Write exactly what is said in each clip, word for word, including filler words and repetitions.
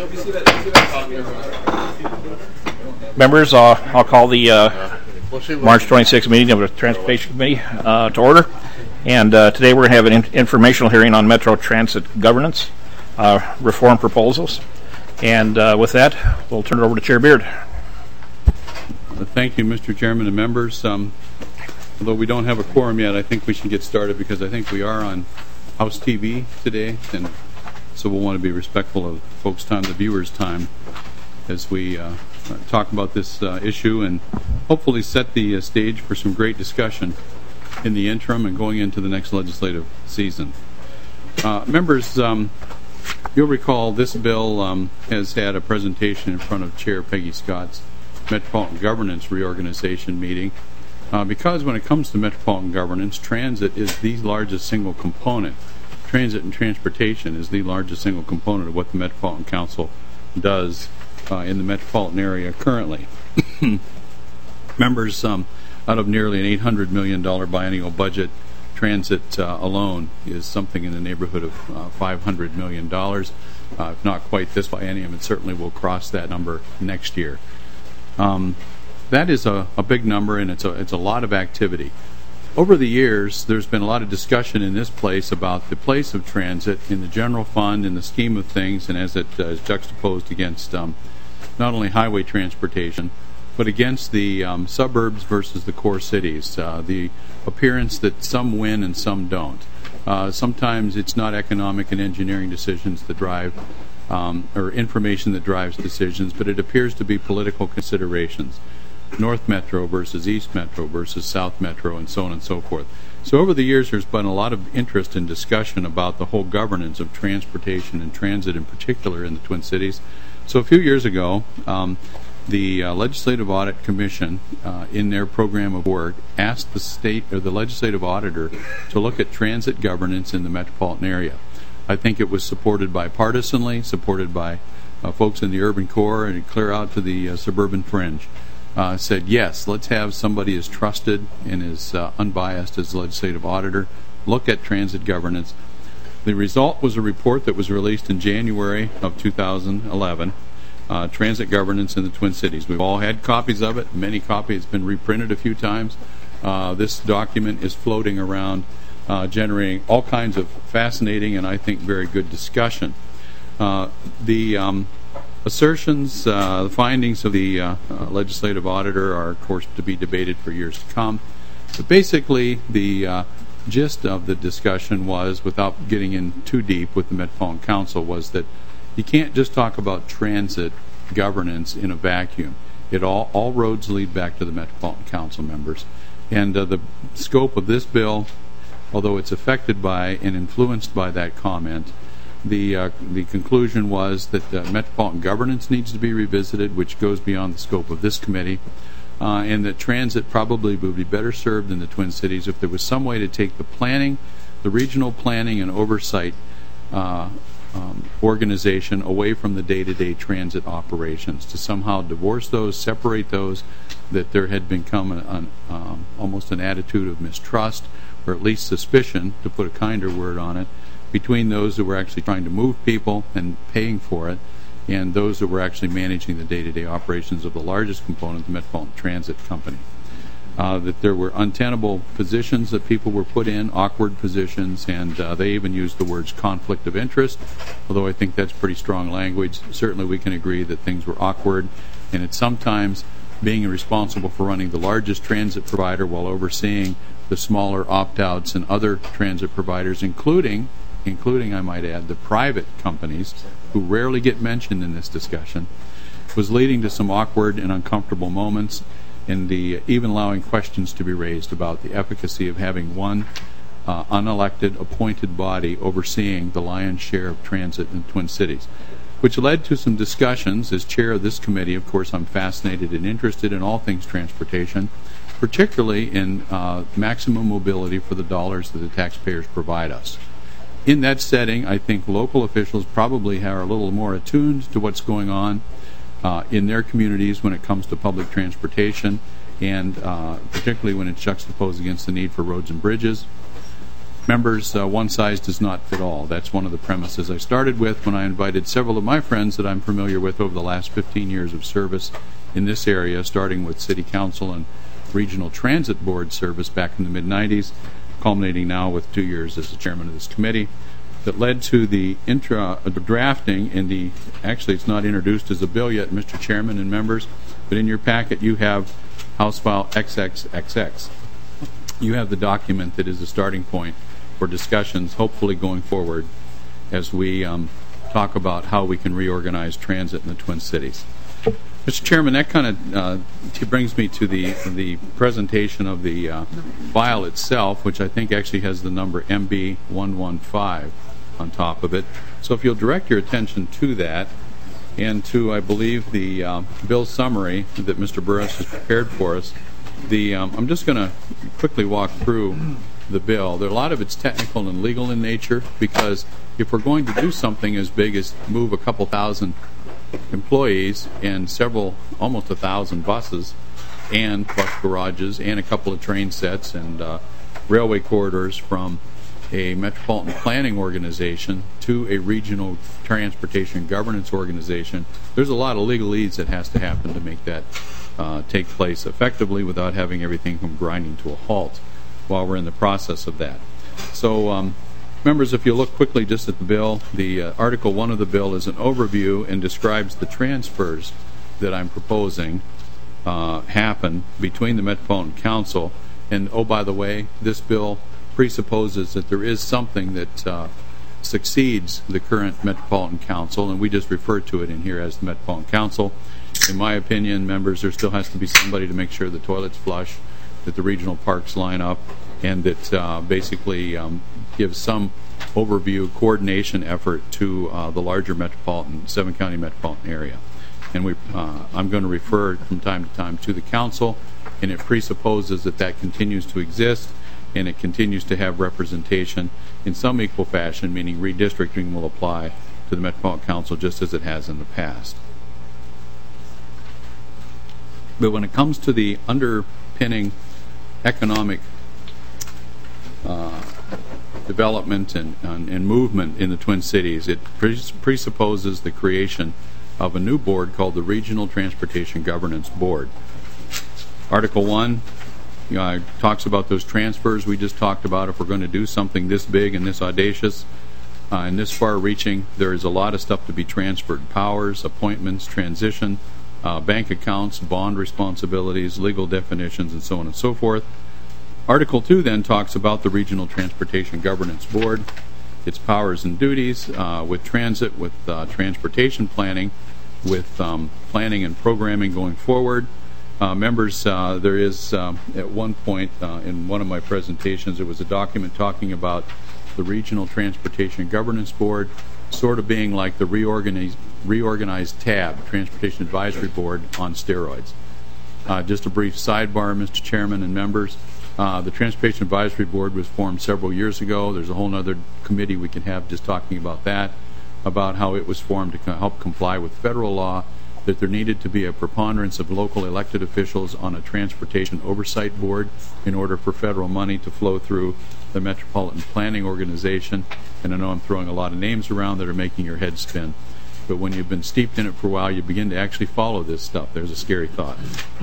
Members, uh, I'll call the uh, March twenty-sixth meeting of the Transportation Committee uh, to order. And uh, today we're going to have an in- informational hearing on Metro Transit governance uh, reform proposals. And uh, with that, we'll turn it over to Chair Beard. Thank you, Mister Chairman and members. Um, although we don't have a quorum yet, I think we should get started because I think we are on House T V today, and so we'll want to be respectful of folks' time, the viewers' time, as we uh, talk about this uh, issue and hopefully set the uh, stage for some great discussion in the interim and going into the next legislative season. Uh, members, um, you'll recall this bill um, has had a presentation in front of Chair Peggy Scott's Metropolitan Governance Reorganization meeting uh, because when it comes to metropolitan governance, transit is the largest single component. Transit and transportation is the largest single component of what the Metropolitan Council does uh, in the metropolitan area currently. Members, um, out of nearly an eight hundred million dollars biennial budget, transit uh, alone is something in the neighborhood of uh, five hundred million dollars. Uh, if not quite this biennium, it certainly will cross that number next year. Um, that is a, a big number, and it's a, it's a lot of activity. Over the years, there's been a lot of discussion in this place about the place of transit in the general fund, in the scheme of things, and as it uh, is juxtaposed against um, not only highway transportation, but against the um, suburbs versus the core cities, uh, the appearance that some win and some don't. Uh, sometimes it's not economic and engineering decisions that drive Um, or information that drives decisions, but it appears to be political considerations. North Metro versus East Metro versus South Metro, and so on and so forth. So over the years, there's been a lot of interest and discussion about the whole governance of transportation and transit in particular in the Twin Cities. So a few years ago, um, the uh, Legislative Audit Commission, uh, in their program of work, asked the state or the legislative auditor to look at transit governance in the metropolitan area. I think it was supported bipartisanly, supported by uh, folks in the urban core and clear out to the uh, suburban fringe. Uh, said, yes, let's have somebody as trusted and as uh, unbiased as the legislative auditor look at transit governance. The result was a report that was released in January of two thousand eleven, uh, Transit Governance in the Twin Cities. We've all had copies of it. Many copies. It's been reprinted a few times. Uh, this document is floating around, Uh, generating all kinds of fascinating and I think very good discussion. Uh, the um, assertions, uh, the findings of the uh, uh, legislative auditor are, of course, to be debated for years to come. But basically, the uh, gist of the discussion was, without getting in too deep with the Metropolitan Council, was that you can't just talk about transit governance in a vacuum. It all, all roads lead back to the Metropolitan Council members. And uh, the scope of this bill, although it's affected by and influenced by that comment, the uh, the conclusion was that uh, metropolitan governance needs to be revisited, which goes beyond the scope of this committee, uh, and that transit probably would be better served in the Twin Cities if there was some way to take the planning, the regional planning and oversight uh, um, organization away from the day-to-day transit operations, to somehow divorce those, separate those, that there had become an, an, um, almost an attitude of mistrust, or at least suspicion, to put a kinder word on it, between those who were actually trying to move people and paying for it, and those that were actually managing the day-to-day operations of the largest component, the Metropolitan Transit Company. Uh, that there were untenable positions that people were put in, awkward positions, and uh, they even used the words conflict of interest, although I think that's pretty strong language. Certainly we can agree that things were awkward, and it's sometimes being responsible for running the largest transit provider while overseeing the smaller opt-outs and other transit providers, including, including I might add, the private companies, who rarely get mentioned in this discussion, was leading to some awkward and uncomfortable moments, and the even allowing questions to be raised about the efficacy of having one uh, unelected, appointed body overseeing the lion's share of transit in Twin Cities, which led to some discussions. As chair of this committee, of course, I'm fascinated and interested in all things transportation, particularly in uh, maximum mobility for the dollars that the taxpayers provide us. In that setting, I think local officials probably are a little more attuned to what's going on uh, in their communities when it comes to public transportation, and uh, particularly when it's juxtaposed against the need for roads and bridges. Members, uh, one size does not fit all. That's one of the premises I started with when I invited several of my friends that I'm familiar with over the last fifteen years of service in this area, starting with City Council and Regional Transit Board service back in the mid nineties, culminating now with two years as the chairman of this committee, that led to the intra, uh, drafting in the, actually it's not introduced as a bill yet, Mister Chairman and members, but in your packet you have House File X X X X. You have the document that is the starting point for discussions, hopefully going forward, as we um, talk about how we can reorganize transit in the Twin Cities. Mister Chairman, that kind of uh, brings me to the the presentation of the uh, file itself, which I think actually has the number M B one one five on top of it. So if you'll direct your attention to that, and to, I believe, the uh, bill summary that Mister Burris has prepared for us. The um, I'm just going to quickly walk through the bill. There, a lot of it's technical and legal in nature, because if we're going to do something as big as move a couple thousand employees and several, almost a thousand buses and bus garages and a couple of train sets and uh, railway corridors from a metropolitan planning organization to a regional transportation governance organization, there's a lot of legalese that has to happen to make that uh, take place effectively without having everything come grinding to a halt while we're in the process of that. So, um, members, if you look quickly just at the bill, the uh, Article one of the bill is an overview and describes the transfers that I'm proposing uh, happen between the Metropolitan Council. And, oh, by the way, this bill presupposes that there is something that uh, succeeds the current Metropolitan Council, and we just refer to it in here as the Metropolitan Council. In my opinion, members, there still has to be somebody to make sure the toilets flush, that the regional parks line up, and that uh, basically um, gives some overview coordination effort to uh, the larger metropolitan, seven county metropolitan area. And we, uh, I'm going to refer from time to time to the council, and it presupposes that that continues to exist and it continues to have representation in some equal fashion, meaning redistricting will apply to the Metropolitan Council just as it has in the past. But when it comes to the underpinning economic uh, development and, and, and movement in the Twin Cities, it pres presupposes the creation of a new board called the Regional Transportation Governance Board. Article one you know, it talks about those transfers we just talked about. If we're going to do something this big and this audacious uh, and this far-reaching, there is a lot of stuff to be transferred: powers, appointments, transition, uh, bank accounts, bond responsibilities, legal definitions, and so on and so forth. Article two then talks about the Regional Transportation Governance Board, its powers and duties uh, with transit, with uh, transportation planning, with um, planning and programming going forward. Uh, members, uh, there is um, at one point uh, in one of my presentations, there was a document talking about the Regional Transportation Governance Board sort of being like the reorganized, reorganized TAB, Transportation Advisory Board, on steroids. Uh, just a brief sidebar, Mister Chairman and members. Uh, the Transportation Advisory Board was formed several years ago. There's a whole other committee we can have just talking about that, about how it was formed to co help comply with federal law, that there needed to be a preponderance of local elected officials on a transportation oversight board in order for federal money to flow through the Metropolitan Planning Organization. And I know I'm throwing a lot of names around that are making your head spin, but when you've been steeped in it for a while, you begin to actually follow this stuff. There's a scary thought.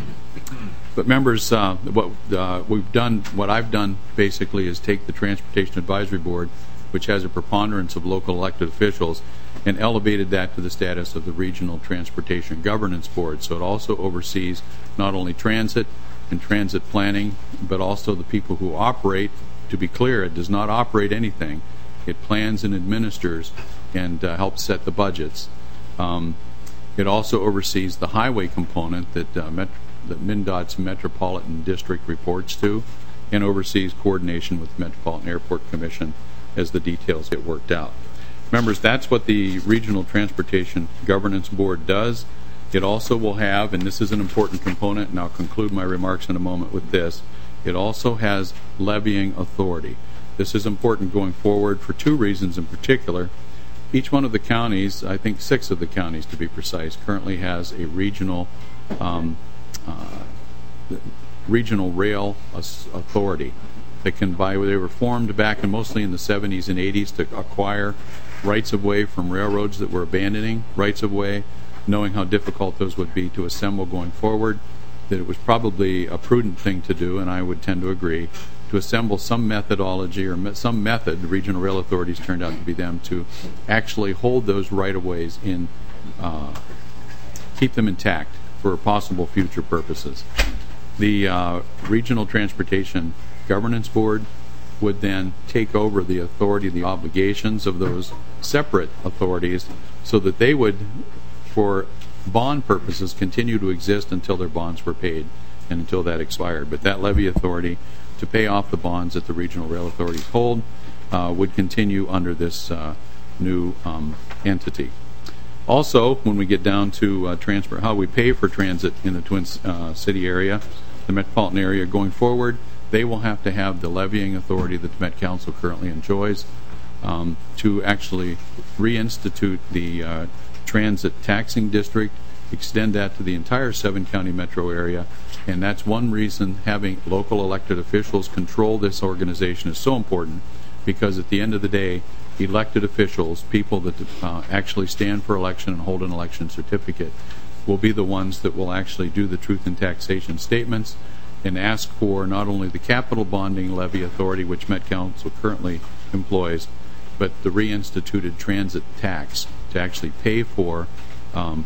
But members, uh, what uh, we've done, what I've done basically is take the Transportation Advisory Board, which has a preponderance of local elected officials, and elevated that to the status of the Regional Transportation Governance Board. So it also oversees not only transit and transit planning, but also the people who operate. To be clear, it does not operate anything. It plans and administers and uh, helps set the budgets. Um, it also oversees the highway component that, uh, Met that MnDOT's Metropolitan District reports to, and oversees coordination with the Metropolitan Airport Commission as the details get worked out. Members, that's what the Regional Transportation Governance Board does. It also will have, and this is an important component, and I'll conclude my remarks in a moment with this, it also has levying authority. This is important going forward for two reasons in particular. Each one of the counties, I think six of the counties to be precise, currently has a regional um, uh, regional rail authority that can buy. They were formed back in mostly in the seventies and eighties to acquire rights of way from railroads that were abandoning rights of way, knowing how difficult those would be to assemble going forward, that it was probably a prudent thing to do, and I would tend to agree, to assemble some methodology or me- some method. The regional rail authorities turned out to be them to actually hold those right-of-ways in, uh, keep them intact for possible future purposes. The uh, Regional Transportation Governance Board would then take over the authority, the obligations of those separate authorities, so that they would, for bond purposes, continue to exist until their bonds were paid and until that expired. But that levy authority to pay off the bonds that the regional rail authorities hold uh, would continue under this uh, new um, entity. Also, when we get down to uh, transfer, how we pay for transit in the Twin uh, City area, the metropolitan area going forward, they will have to have the levying authority that the Met Council currently enjoys um, to actually reinstitute the uh, transit taxing district, extend that to the entire seven-county metro area, and that's one reason having local elected officials control this organization is so important, because at the end of the day, elected officials, people that uh, actually stand for election and hold an election certificate, will be the ones that will actually do the truth in taxation statements and ask for not only the capital bonding levy authority, which Met Council currently employs, but the reinstituted transit tax to actually pay for um,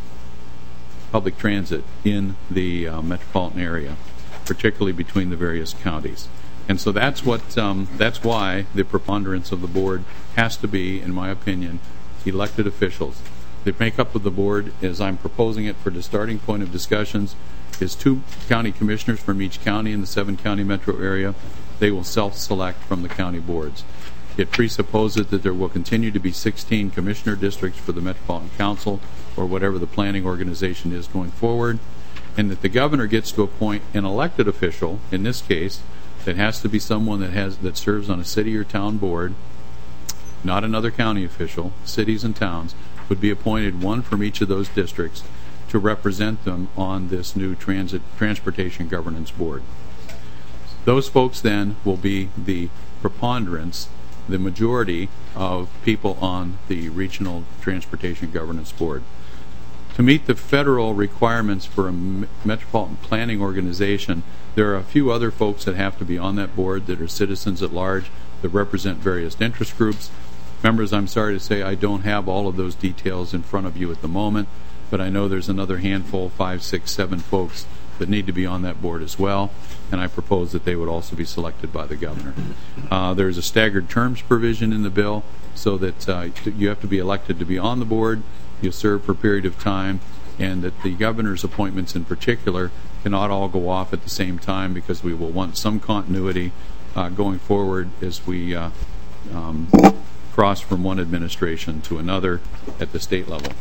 public transit in the uh, metropolitan area, particularly between the various counties. And so that's what um, that's why the preponderance of the board has to be, in my opinion, elected officials. The makeup of the board, as I'm proposing it for the starting point of discussions, is two county commissioners from each county in the seven-county metro area. They will self-select from the county boards. It presupposes that there will continue to be sixteen commissioner districts for the Metropolitan Council or whatever the planning organization is going forward, and that the governor gets to appoint an elected official, in this case, that has to be someone that has that serves on a city or town board, not another county official. Cities and towns would be appointed, one from each of those districts, to represent them on this new transit transportation governance board. Those folks then will be the preponderance, the majority of people on the Regional Transportation Governance Board. To meet the federal requirements for a metropolitan planning organization, there are a few other folks that have to be on that board that are citizens at large that represent various interest groups. Members, I'm sorry to say I don't have all of those details in front of you at the moment, but I know there's another handful, five, six, seven folks that need to be on that board as well, and I propose that they would also be selected by the governor. Uh, there's a staggered terms provision in the bill, so that uh, you have to be elected to be on the board, you'll serve for a period of time, and that the governor's appointments in particular cannot all go off at the same time, because we will want some continuity uh, going forward as we uh, um, cross from one administration to another at the state level.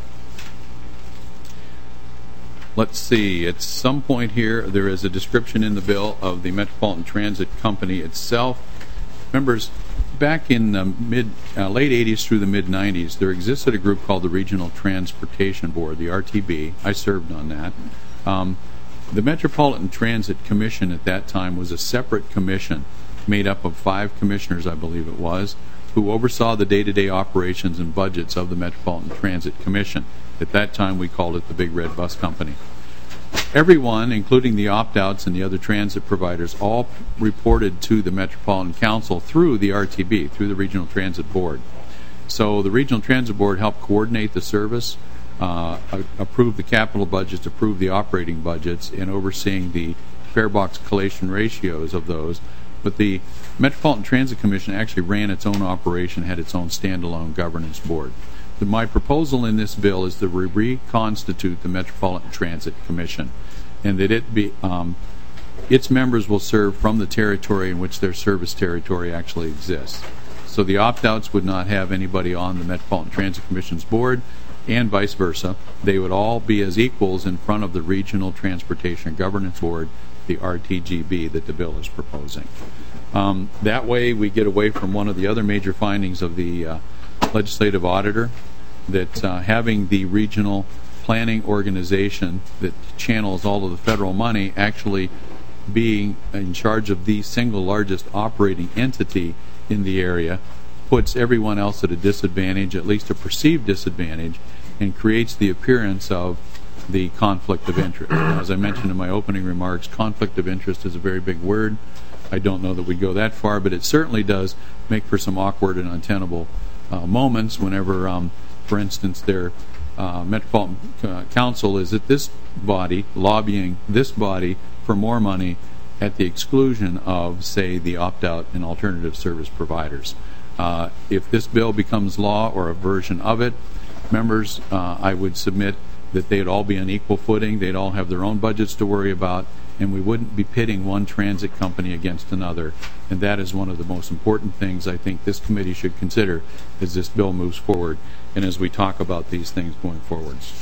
Let's see, at some point here, there is a description in the bill of the Metropolitan Transit Company itself. Members, back in the mid, uh, late eighties through the mid nineties, there existed a group called the Regional Transportation Board, the R T B. I served on that. Um, the Metropolitan Transit Commission at that time was a separate commission made up of five commissioners, I believe it was, who oversaw the day-to-day operations and budgets of the Metropolitan Transit Commission. At that time, we called it the Big Red Bus Company. Everyone, including the opt-outs and the other transit providers, all reported to the Metropolitan Council through the R T B, through the Regional Transit Board. So the Regional Transit Board helped coordinate the service, uh, approve the capital budgets, approve the operating budgets, and overseeing the fare box collation ratios of those. But the Metropolitan Transit Commission actually ran its own operation, had its own standalone governance board. My proposal in this bill is to re- reconstitute the Metropolitan Transit Commission, and that it be um, its members will serve from the territory in which their service territory actually exists. So the opt-outs would not have anybody on the Metropolitan Transit Commission's board, and vice versa. They would all be as equals in front of the Regional Transportation Governance Board, the R T G B, that the bill is proposing. Um, that way we get away from one of the other major findings of the uh, legislative auditor, that uh, having the regional planning organization that channels all of the federal money actually being in charge of the single largest operating entity in the area puts everyone else at a disadvantage, at least a perceived disadvantage, and creates the appearance of the conflict of interest. Now, as I mentioned in my opening remarks, conflict of interest is a very big word. I don't know that we go that far, but it certainly does make for some awkward and untenable uh, moments whenever, um, for instance, their uh, Metropolitan uh, Council is at this body, lobbying this body for more money at the exclusion of, say, the opt-out and alternative service providers. Uh, if this bill becomes law, or a version of it, members, uh, I would submit that they'd all be on equal footing, they'd all have their own budgets to worry about, and we wouldn't be pitting one transit company against another. And that is one of the most important things I think this committee should consider as this bill moves forward and as we talk about these things going forwards.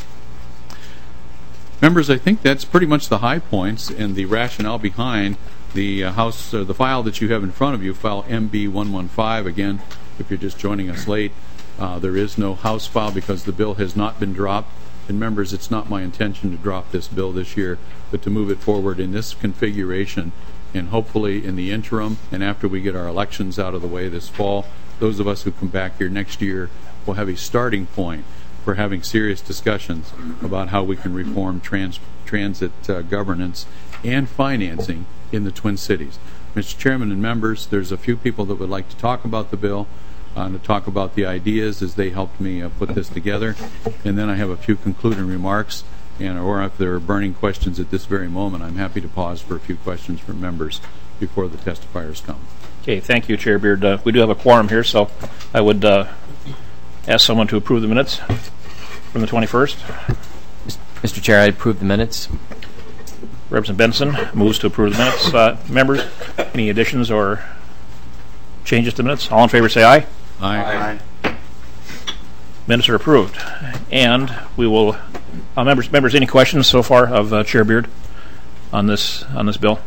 Members, I think that's pretty much the high points and the rationale behind the uh, House, uh, the file that you have in front of you, file M B one fifteen. Again, if you're just joining us late, uh, there is no House file because the bill has not been dropped. And members, it's not my intention to drop this bill this year, but to move it forward in this configuration, and hopefully in the interim and after we get our elections out of the way this fall, those of us who come back here next year will have a starting point for having serious discussions about how we can reform trans transit uh, governance and financing in the Twin Cities. Mister Chairman and members, there's a few people that would like to talk about the bill, uh, to talk about the ideas as they helped me uh, put this together, and then I have a few concluding remarks, and or if there are burning questions at this very moment, I'm happy to pause for a few questions from members before the testifiers come. Okay, thank you, Chair Beard. Uh, we do have a quorum here, so I would uh, ask someone to approve the minutes from the twenty-first. Mister Chair, I approve the minutes. Representative Benson moves to approve the minutes. Uh, members, any additions or changes to the minutes? All in favor say aye. Aye. Aye. Minutes are approved. And we will, uh, members, members, any questions so far of uh, Chair Beard on this on this bill?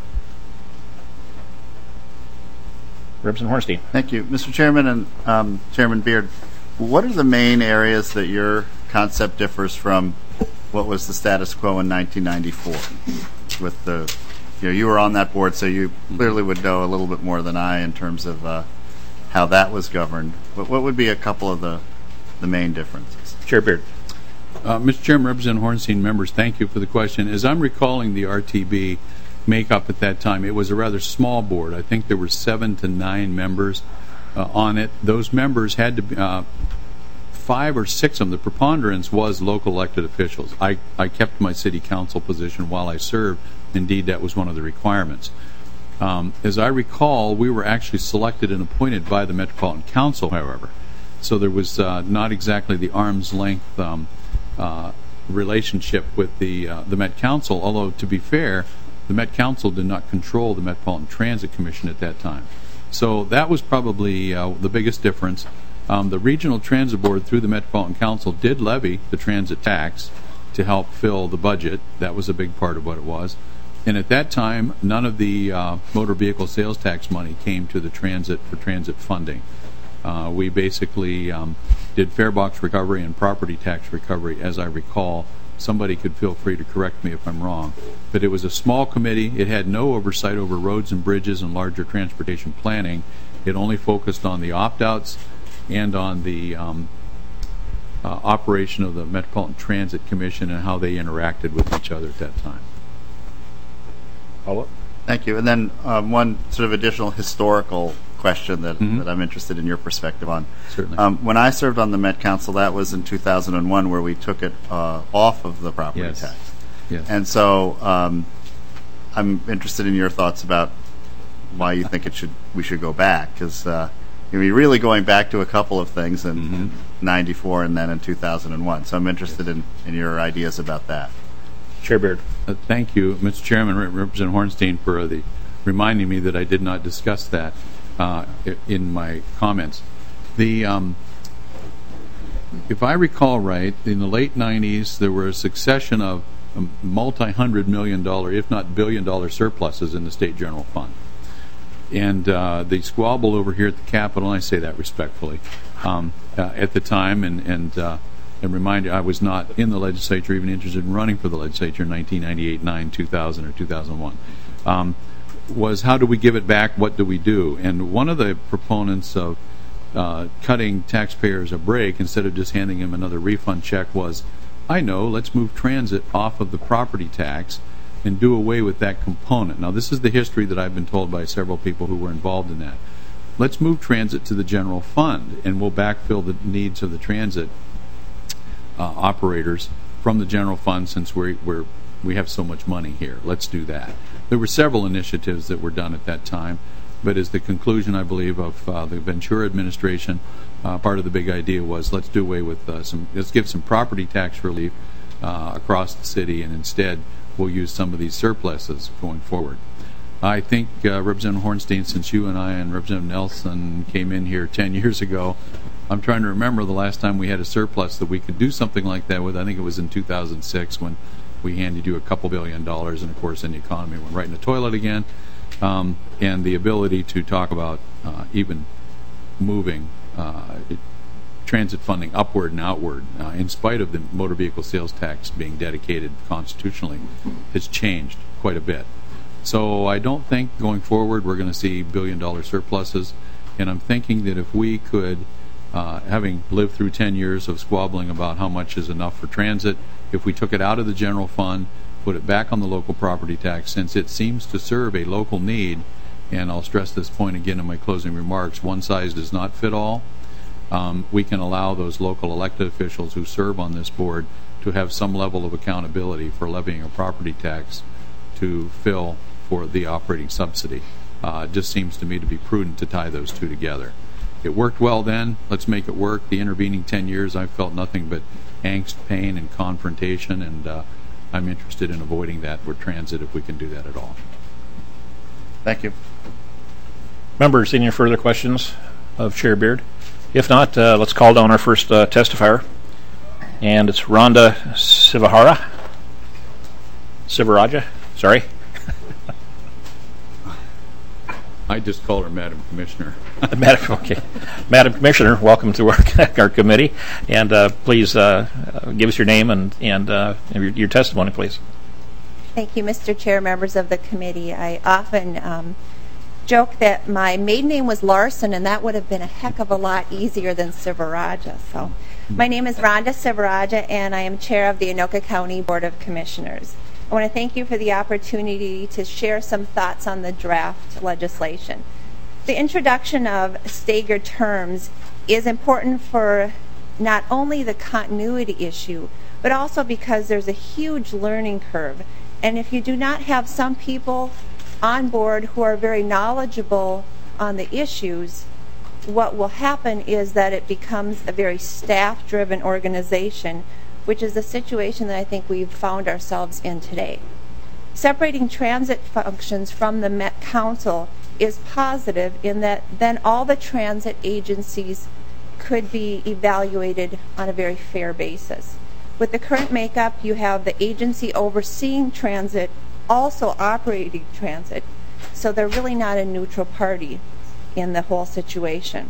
Representative Hornstein. Thank you, Mister Chairman and um, Chairman Beard. What are the main areas that your concept differs from what was the status quo in nineteen ninety-four? With the, you know, you were on that board, so you clearly would know a little bit more than I in terms of uh, how that was governed. But what would be a couple of the the main differences? Chair Beard. Uh, Mister Chairman, Representative Hornstein, members, thank you for the question. As I'm recalling the R T B makeup at that time, it was a rather small board. I think there were seven to nine members uh, on it. Those members had to be, uh, five or six of them, the preponderance was local elected officials. I, I kept my city council position while I served. Indeed, that was one of the requirements. Um, as I recall, we were actually selected and appointed by the Metropolitan Council, however. So there was uh, not exactly the arm's length um, uh, relationship with the uh, the Met Council, although, to be fair, the Met Council did not control the Metropolitan Transit Commission at that time. So that was probably uh, the biggest difference. Um, the Regional Transit Board, through the Metropolitan Council, did levy the transit tax to help fill the budget. That was a big part of what it was. And at that time, none of the uh, motor vehicle sales tax money came to the transit for transit funding. Uh, we basically um, did fare box recovery and property tax recovery, as I recall. Somebody could feel free to correct me if I'm wrong. But it was a small committee. It had no oversight over roads and bridges and larger transportation planning. It only focused on the opt-outs and on the um, uh, operation of the Metropolitan Transit Commission and how they interacted with each other at that time. Follow-up? Thank you. And then um, one sort of additional historical question that, Mm-hmm. that I'm interested in your perspective on. Certainly. Um, when I served on the Met Council, that was in two thousand one, where we took it uh, off of the property Yes. tax. Yes. And so um, I'm interested in your thoughts about why you think it should we should go back, because uh, you're really going back to a couple of things in Mm-hmm. ninety-four and then in two thousand one. So I'm interested in, in your ideas about that. Chair Beard. Uh, thank you, Mister Chairman, Re- Representative Hornstein, for uh, the reminding me that I did not discuss that uh, i- in my comments. The um, if I recall right, in the late nineties, there were a succession of um, multi-hundred million dollar, if not billion dollar surpluses in the state general fund. And uh, the squabble over here at the Capitol, and I say that respectfully, um, uh, at the time, and and uh, and remind you, I was not in the legislature, even interested in running for the legislature in nineteen ninety-eight, nine, two thousand, or two thousand one. Um, was how do we give it back? What do we do? And one of the proponents of uh, cutting taxpayers a break instead of just handing them another refund check was, I know, let's move transit off of the property tax and do away with that component. Now, this is the history that I've been told by several people who were involved in that. Let's move transit to the general fund, and we'll backfill the needs of the transit uh, operators from the general fund since we're, we're, we have so much money here. Let's do that. There were several initiatives that were done at that time, but as the conclusion, I believe, of uh, the Ventura administration, uh, part of the big idea was let's do away with uh, some, let's give some property tax relief uh, across the city, and instead we'll use some of these surpluses going forward. I think, uh, Representative Hornstein, since you and I and Representative Nelson came in here ten years ago, I'm trying to remember the last time we had a surplus that we could do something like that with. I think it was in two thousand six when we handed you a couple billion dollars, and of course then the economy went right in the toilet again. Um, and the ability to talk about uh, even moving uh, it, transit funding upward and outward, uh, in spite of the motor vehicle sales tax being dedicated constitutionally, has changed quite a bit. So I don't think going forward we're going to see billion dollar surpluses, and I'm thinking that if we could, uh, having lived through ten years of squabbling about how much is enough for transit, if we took it out of the general fund, put it back on the local property tax, since it seems to serve a local need, and I'll stress this point again in my closing remarks, one size does not fit all. Um, we can allow those local elected officials who serve on this board to have some level of accountability for levying a property tax to fill for the operating subsidy. Uh, it just seems to me to be prudent to tie those two together. It worked well then. Let's make it work. The intervening ten years, I've felt nothing but angst, pain, and confrontation, and uh, I'm interested in avoiding that with transit if we can do that at all. Thank you. Members, any further questions of Chair Beard? If not, uh, let's call down our first uh, testifier, and it's Rhonda Sivahara. Sivaraja, sorry. I just call her Madam Commissioner. Madam, okay. Madam Commissioner, welcome to our, our committee, and uh, please uh, give us your name and, and uh, your, your testimony, please. Thank you, Mister Chair, members of the committee. I often um, joke that my maiden name was Larson, and that would have been a heck of a lot easier than Sivaraja. So, my name is Rhonda Sivaraja, and I am chair of the Anoka County Board of Commissioners. I want to thank you for the opportunity to share some thoughts on the draft legislation. The introduction of staggered terms is important for not only the continuity issue, but also because there's a huge learning curve. And if you do not have some people on board who are very knowledgeable on the issues, what will happen is that it becomes a very staff-driven organization, which is a situation that I think we've found ourselves in today. Separating transit functions from the Met Council is positive in that then all the transit agencies could be evaluated on a very fair basis. With the current makeup, you have the agency overseeing transit also operating transit, so they're really not a neutral party in the whole situation.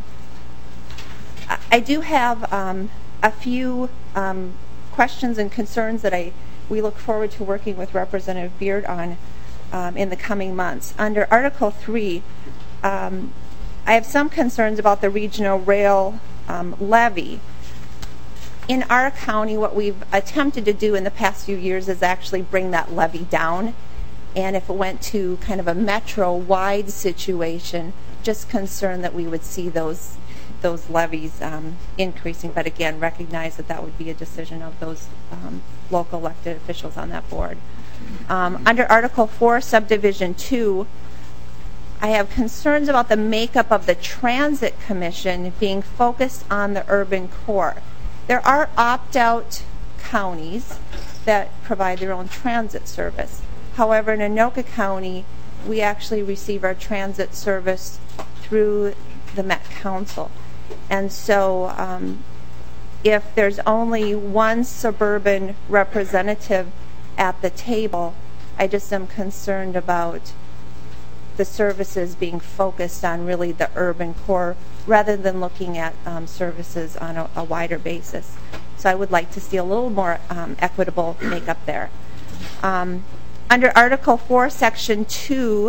I, I do have um, a few um, questions and concerns that I we look forward to working with Representative Beard on um, in the coming months. Under Article three, um, I have some concerns about the regional rail um, levy. In our county, what we've attempted to do in the past few years is actually bring that levy down. And if it went to kind of a metro-wide situation, just concerned that we would see those those levies um, increasing, but again, recognize that that would be a decision of those um, local elected officials on that board. Um, under Article four, Subdivision two, I have concerns about the makeup of the Transit Commission being focused on the urban core. There are opt-out counties that provide their own transit service. However, in Anoka County, we actually receive our transit service through the Met Council. And so um, if there's only one suburban representative at the table, I just am concerned about the services being focused on really the urban core rather than looking at um, services on a, a wider basis. So I would like to see a little more um, equitable makeup there. Um, under Article four, Section two,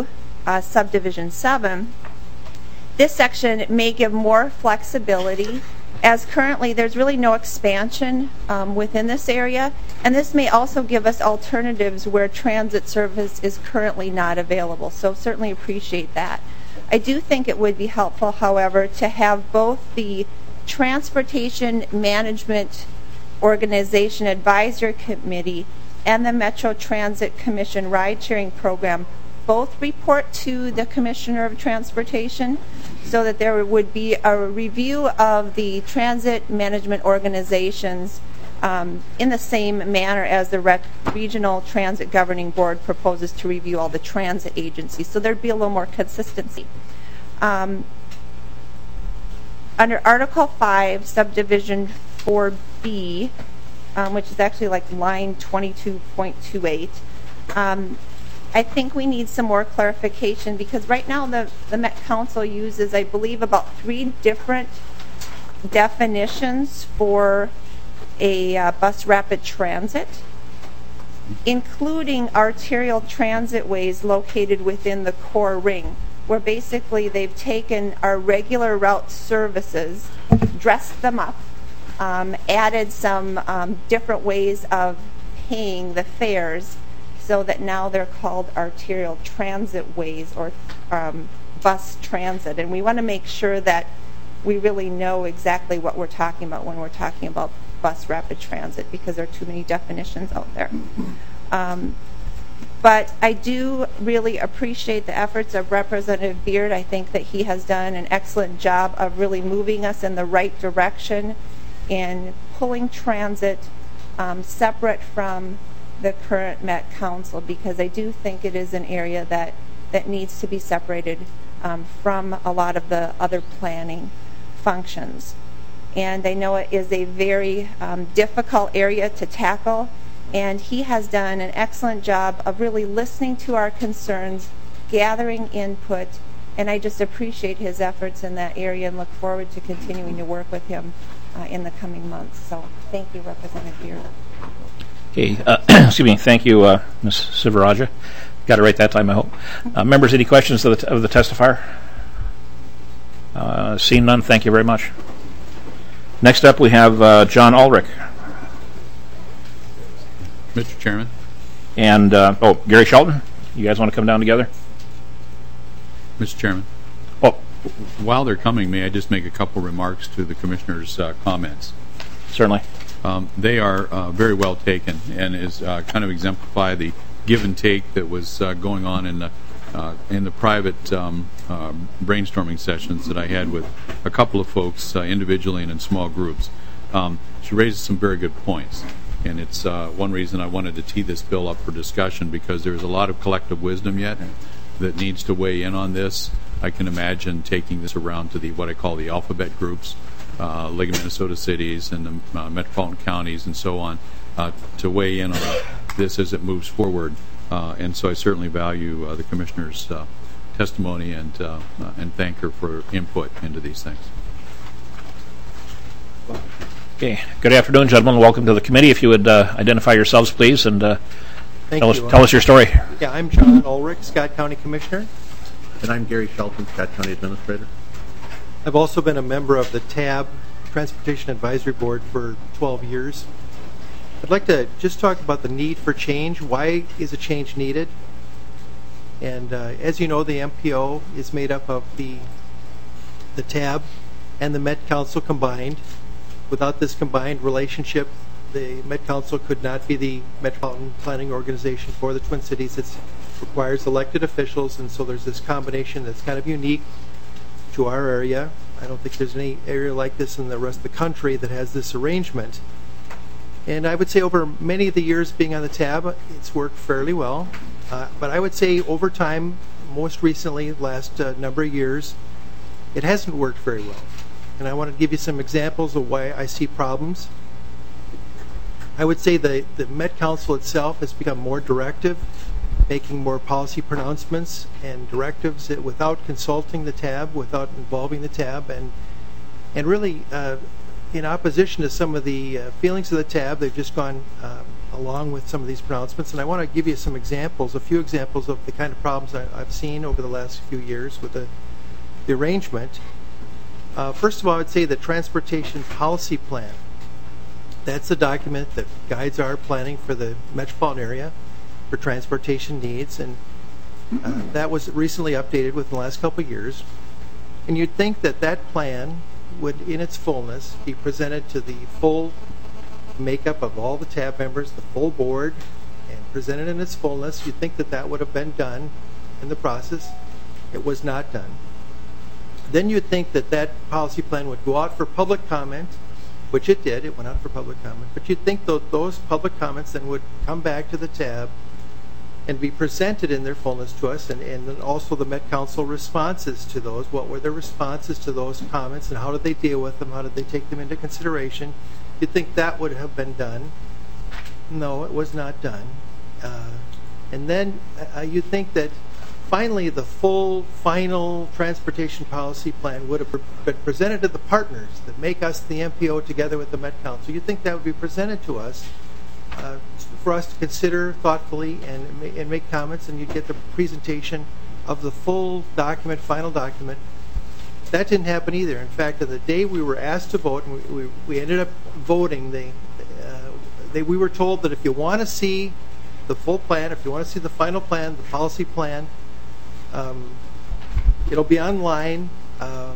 uh, subdivision seven, this section may give more flexibility, as currently there's really no expansion um, within this area, and this may also give us alternatives where transit service is currently not available. So certainly appreciate that. I do think it would be helpful, however, to have both the Transportation Management Organization Advisory Committee and the Metro Transit Commission Ride-Sharing Program both report to the Commissioner of Transportation, so that there would be a review of the transit management organizations um, in the same manner as the Rec Regional Transit Governing Board proposes to review all the transit agencies. So there'd be a little more consistency. Um, under Article five, Subdivision four B, um, which is actually like line twenty-two point two eight, um, I think we need some more clarification, because right now the, the Met Council uses, I believe, about three different definitions for a uh, bus rapid transit, including arterial transit ways located within the core ring, where basically they've taken our regular route services, dressed them up, um, added some um, different ways of paying the fares, so that now they're called arterial transit ways, or um, bus transit. And we want to make sure that we really know exactly what we're talking about when we're talking about bus rapid transit, because there are too many definitions out there. Um, but I do really appreciate the efforts of Representative Beard. I think that he has done an excellent job of really moving us in the right direction in pulling transit um, separate from the current Met Council, because I do think it is an area that, that needs to be separated um, from a lot of the other planning functions. And I know it is a very um, difficult area to tackle, and he has done an excellent job of really listening to our concerns, gathering input, and I just appreciate his efforts in that area and look forward to continuing to work with him uh, in the coming months. So thank you, Representative Beard. Okay, uh, excuse me. Thank you, uh, Miz Sivaraja. Got it right that time, I hope. Uh, members, any questions of the, t- of the testifier? Uh, seeing none, thank you very much. Next up, we have uh, John Ulrich. Mister Chairman. And, uh, oh, Gary Shelton. You guys want to come down together? Mister Chairman. Oh, while they're coming, may I just make a couple remarks to the Commissioner's uh, comments? Certainly. Um, they are uh, very well taken, and is uh, kind of exemplify the give and take that was uh, going on in the uh, in the private um, uh, brainstorming sessions that I had with a couple of folks uh, individually and in small groups. Um, she raises some very good points, and it's uh, one reason I wanted to tee this bill up for discussion, because there's a lot of collective wisdom yet that needs to weigh in on this. I can imagine taking this around to the what I call the alphabet groups, Uh, League of Minnesota Cities and the uh, metropolitan counties and so on, uh, to weigh in on this as it moves forward. Uh, and so I certainly value uh, the Commissioner's uh, testimony and uh, uh, and thank her for input into these things. okay. Good afternoon, gentlemen. Welcome to the committee. If you would uh, identify yourselves, please, and uh, Thank tell, you. us, tell us your story. Yeah, I'm John Ulrich, Scott County Commissioner. And I'm Gary Shelton, Scott County Administrator. I've also been a member of the T A B, Transportation Advisory Board, for twelve years. I'd like to just talk about the need for change. Why is a change needed? And uh, as you know, the M P O is made up of the the T A B and the Met Council combined. Without this combined relationship, the Met Council could not be the metropolitan planning organization for the Twin Cities. It requires elected officials, and so there's this combination that's kind of unique to our area. I don't think there's any area like this in the rest of the country that has this arrangement. And I would say over many of the years being on the T A B, it's worked fairly well. Uh, but I would say over time, most recently, last uh, number of years, it hasn't worked very well. And I want to give you some examples of why I see problems. I would say the, the Met Council itself has become more directive, making more policy pronouncements and directives without consulting the T A B, without involving the T A B, and and really uh, in opposition to some of the uh, feelings of the T A B, they've just gone uh, a along with some of these pronouncements, and I want to give you some examples, a few examples of the kind of problems I, I've seen over the last few years with the, the arrangement. Uh, first of all, I would say the Transportation Policy Plan. That's the document that guides our planning for the metropolitan area for transportation needs, and uh, that was recently updated within the last couple of years. And you'd think that that plan would, in its fullness, be presented to the full makeup of all the T A B members, the full board, and presented in its fullness. You'd think that that would have been done in the process. It was not done. Then you'd think that that policy plan would go out for public comment, which it did. It went out for public comment. But you'd think that those public comments then would come back to the T A B and be presented in their fullness to us, and, and then also the Met Council responses to those. What were their responses to those comments, and how did they deal with them? How did they take them into consideration? You'd think that would have been done. No, it was not done. Uh, and then uh, you'd think that finally the full, final transportation policy plan would have been presented to the partners that make us the M P O together with the Met Council. You'd think that would be presented to us uh, for us to consider thoughtfully and, and make comments, and you'd get the presentation of the full document, final document. That didn't happen either. In fact, on the day we were asked to vote, and we, we, we ended up voting, they, uh, they, we were told that if you want to see the full plan, if you want to see the final plan, the policy plan, um, it'll be online uh,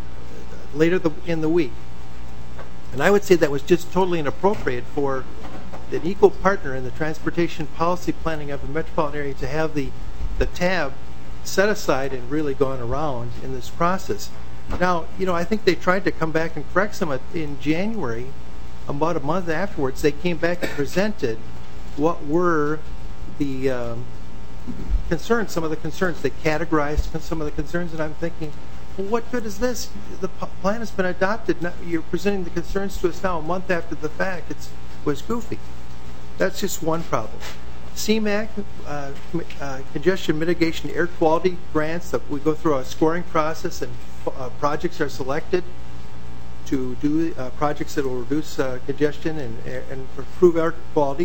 later the, in the week. And I would say that was just totally inappropriate for an equal partner in the transportation policy planning of the metropolitan area to have the, the T A B set aside and really gone around in this process. Now, you know, I think they tried to come back and correct some in January. About a month afterwards, they came back and presented what were the um, concerns, some of the concerns. They categorized some of the concerns, and I'm thinking, well, what good is this? The plan has been adopted. Now you're presenting the concerns to us now a month after the fact. It was goofy. That's just one problem. C MAQ, uh, uh, congestion mitigation air quality grants, that we go through a scoring process, and uh, projects are selected to do uh, projects that will reduce uh, congestion and, and improve air quality.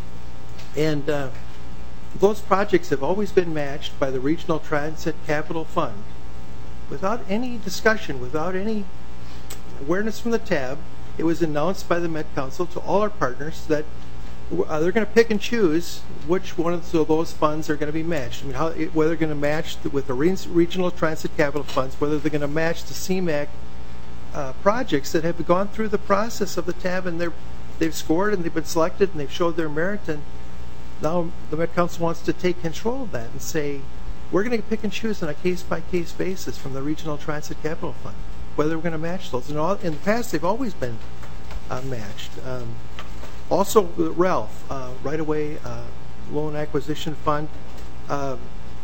And uh, those projects have always been matched by the Regional Transit Capital Fund without any discussion, without any awareness from the T A B. It was announced by the Met Council to all our partners that Uh, they're going to pick and choose which one of those funds are going to be matched. I mean, how, whether they're going to match the, with the re regional transit capital funds, whether they're going to match the C MAQ uh, projects that have gone through the process of the T A B, and they're, they've scored and they've been selected and they've showed their merit. And now the Met Council wants to take control of that and say, we're going to pick and choose on a case-by-case basis from the regional transit capital fund whether we're going to match those. And all, in the past, they've always been uh, matched. Um, Also, Ralph, uh, right-of-way uh, loan acquisition fund. Um,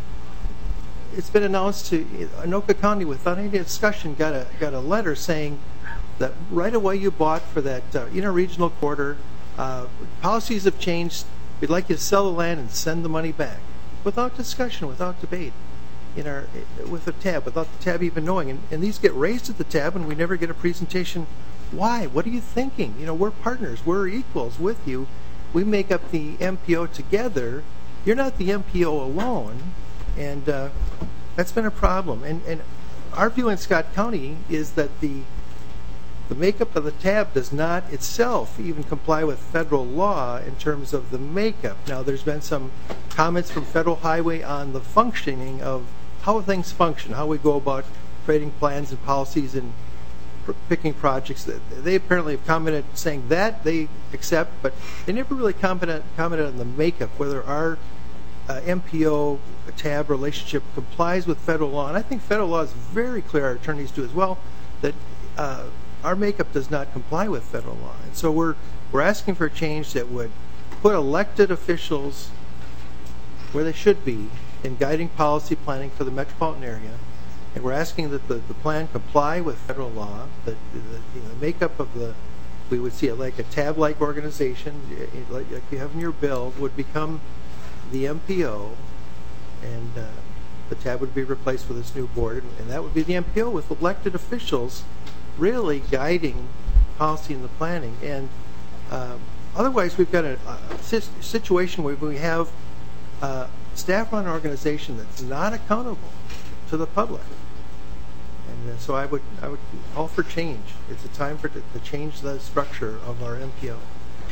it's been announced to Anoka County, without any discussion, got a got a letter saying that right-of-way you bought for that uh, interregional corridor, uh, policies have changed. We'd like you to sell the land and send the money back, without discussion, without debate, in our with the T A B, without the T A B even knowing. And, and these get raised at the T A B, and we never get a presentation. Why? What are you thinking? You know, we're partners. We're equals with you. We make up the M P O together. You're not the M P O alone, and uh, that's been a problem. And, and our view in Scott County is that the the makeup of the T A B does not itself even comply with federal law in terms of the makeup. Now, there's been some comments from Federal Highway on the functioning of how things function, how we go about creating plans and policies and picking projects. They apparently have commented saying that they accept, but they never really commented, commented on the makeup, whether our uh, M P O T A B relationship complies with federal law. And I think federal law is very clear, our attorneys do as well, that uh, our makeup does not comply with federal law. And so we're, we're asking for a change that would put elected officials where they should be in guiding policy planning for the metropolitan area. And we're asking that the, the plan comply with federal law, that the, the you know, makeup of the, we would see it like a T A B-like organization, like, like you have in your bill, would become the M P O, and uh, the T A B would be replaced with this new board, and, and that would be the M P O with elected officials really guiding policy in the planning. And um, otherwise, we've got a, a sis- situation where we have a staff-run organization that's not accountable to the public. And uh, so I would I would call for change. It's a time for to, to change the structure of our M P O.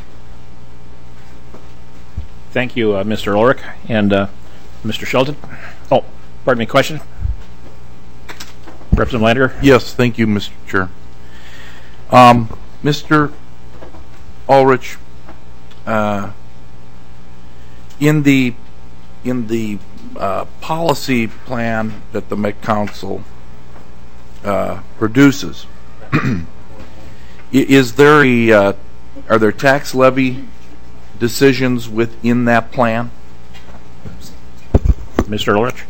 Thank you, uh, Mister Ulrich. And uh, Mister Shelton? Oh, pardon me, question? Representative Lander? Yes, thank you, Mister Chair. Um, Mister Ulrich, uh, in the in the uh, policy plan that the Met Council uh, produces, is there a uh, are there tax levy decisions within that plan? Mister Ulrich?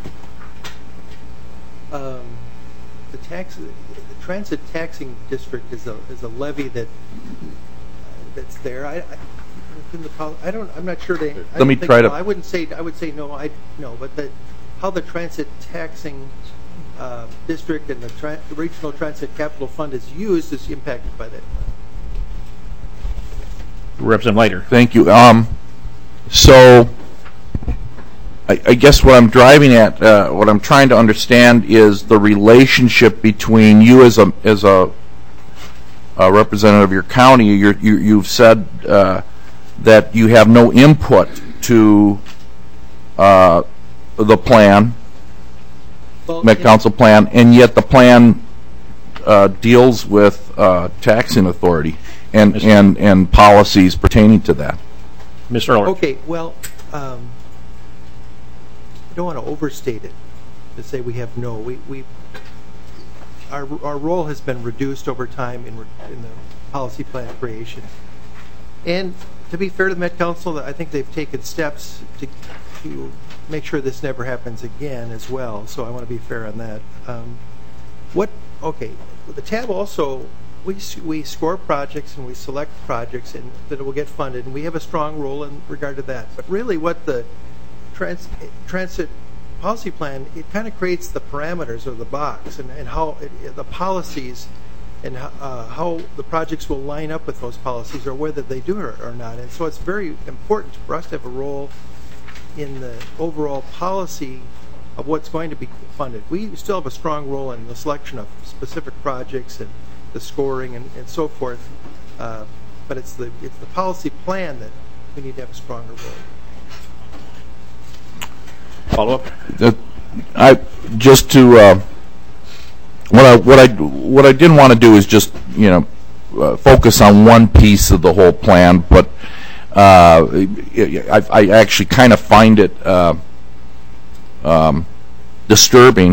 Um, the tax, the transit taxing district is a is a levy that uh, that's there. I, I, in the pol- I don't. I'm not sure they. I Let don't me think try so. to. I wouldn't say. I would say no. I no. But the how the transit taxing uh, district and the, tra- the regional transit capital fund is used is impacted by that. Representative Lander? Thank you. Um, so, I, I guess what I'm driving at, uh, what I'm trying to understand is the relationship between you as a as a, a representative of your county. You're, you you've said uh, that you have no input to uh, the plan, Well, Met in- Council plan, and yet the plan uh, deals with uh, taxing authority and, and and policies pertaining to that. Mister Ulrich? Okay, well, um, I don't want to overstate it to say we have no. We, we our our role has been reduced over time in re- in the policy plan creation. And to be fair to the Met Council, I think they've taken steps to to make sure this never happens again as well. So I want to be fair on that. Um, what? Okay, the tab also. We, we score projects and we select projects and that will get funded, and we have a strong role in regard to that. But really what the trans, transit policy plan, it kind of creates the parameters of the box and, and how it, the policies and uh, how the projects will line up with those policies or whether they do or, or not. And so it's very important for us to have a role in the overall policy of what's going to be funded. We still have a strong role in the selection of specific projects and the scoring and, and so forth, uh, but it's the it's the policy plan that we need to have a stronger role. Follow up? That I just to uh, what I what I what I didn't want to do is just you know uh, focus on one piece of the whole plan, but uh, I, I actually kind of find it uh, um, disturbing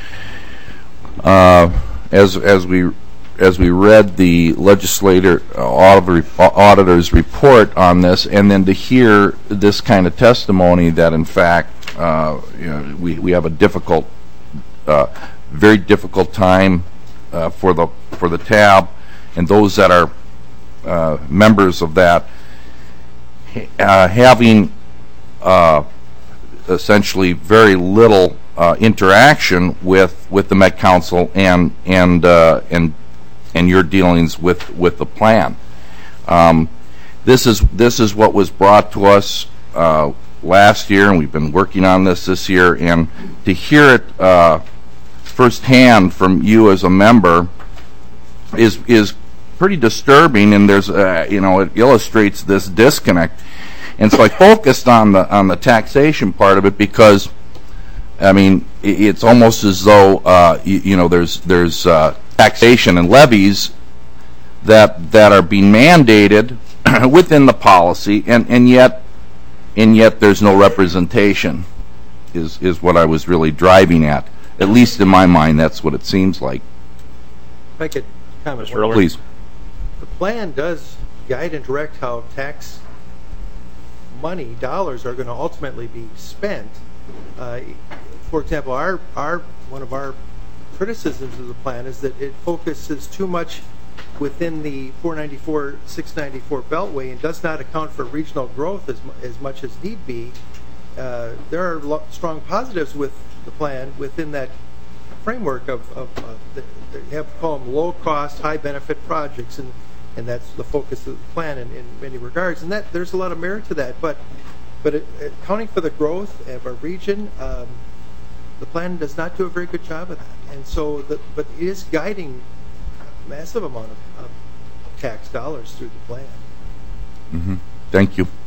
uh, as as we. as we read the legislator uh, auditor, auditor's report on this, and then to hear this kind of testimony that, in fact, uh, you know, we we have a difficult, uh, very difficult time uh, for the for the tab, and those that are uh, members of that uh, having uh, essentially very little uh, interaction with with the Met Council and and uh, and. and your dealings with, with the plan. Um, this is this is what was brought to us uh, last year, and we've been working on this this year. And to hear it uh, firsthand from you as a member is is pretty disturbing. And there's uh, you know it illustrates this disconnect. And so I focused on the on the taxation part of it because, I mean, it's almost as though uh, you, you know there's there's uh, taxation and levies that that are being mandated within the policy, and, and yet and yet there's no representation. Is is what I was really driving at. At least in my mind, that's what it seems like. If I could comment, Mister Ulrich? Please. The plan does guide and direct how tax money dollars are going to ultimately be spent. Uh, for example, our our one of our criticisms of the plan is that it focuses too much within the four ninety-four, six ninety-four Beltway and does not account for regional growth as, mu- as much as need be. Uh, there are lo- strong positives with the plan within that framework of, of uh, the, they have called them low-cost, high-benefit projects, and and that's the focus of the plan in, in many regards. And that there's a lot of merit to that. But but it, accounting for the growth of a region, um, the plan does not do a very good job of that. And so, the, but it is guiding a massive amount of, of tax dollars through the plan. Mm-hmm. Thank you.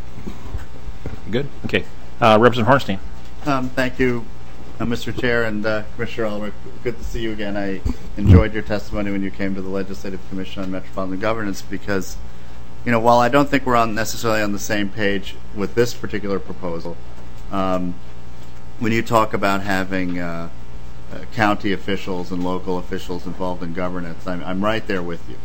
Good. Okay. Uh, Representative Hornstein. Um, thank you, uh, Mister Chair and uh, Commissioner Ulrich. Good to see you again. I enjoyed your testimony when you came to the Legislative Commission on Metropolitan Governance because, you know, while I don't think we're on necessarily on the same page with this particular proposal, um, when you talk about having uh, uh, county officials and local officials involved in governance, I'm, I'm right there with you.